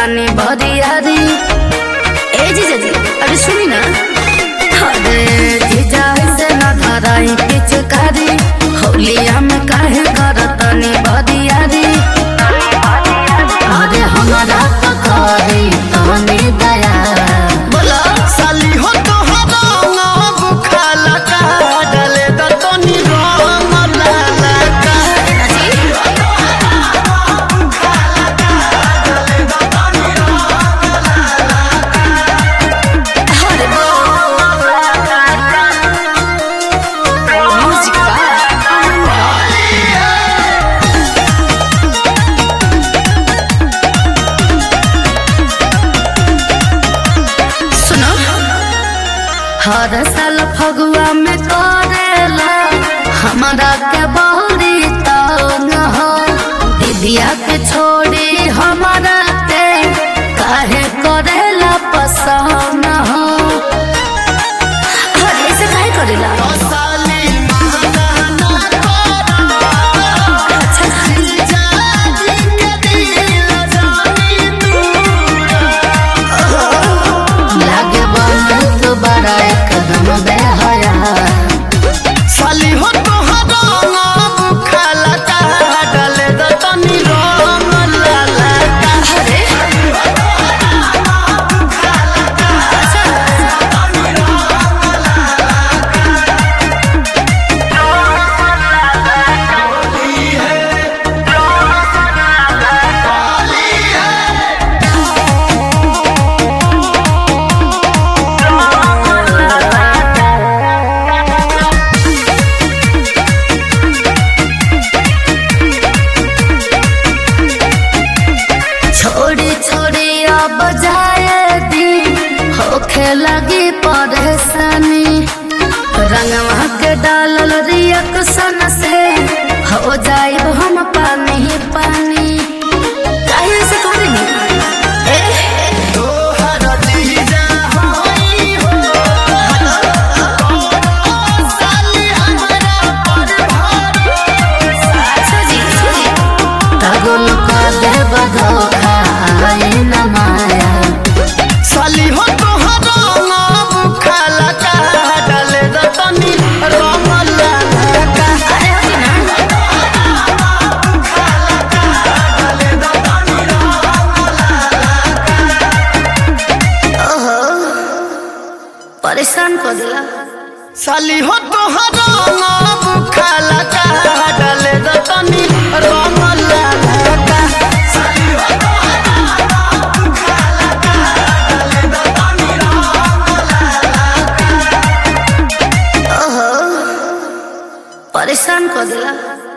तनी भरियारी। ए जीजा जी अरे सुनी ना, अरे जीजा से न धराई पिचकारी, होलिया में काहे कर तनी भरियारी। अरे हमारा तो करी तनी दया, बोला साली हो तोहरा नाम खाला का डले द तनी रंग लाला का। हर साल फगुआ में करेला हमारा के बहरी तंग हो, दीदिया के छोड़ी हमारा के काहे करेला पसंद हो। अरे ऐसे काहे करेला? साली माना अच्छा जाजी के दिल जानी दूरा। लागे बहुत बड़ा एकदम बेहया। साली हो तोहरा नाम खाला का डले द तनी रंग लाला का। अरे छोड़ी छोड़ी अब जाए दी, होखे लगी परेशानी। रंगवा के डालल रिएक्शन से हो जाए हम पानी पानी। काहे से करेंगे? तोहरा जीजा होई हो, साली हमरा पर भरोसा। अच्छा जी तगुल कर दे बधोखा न माया। साली हो तोहरा नाम खाला का डले द तनी रंग लाला का। अरे होगी ना, ओहो परेशान कर दिला। साली हो तोहरा नाम खाला का डले द तनी रंग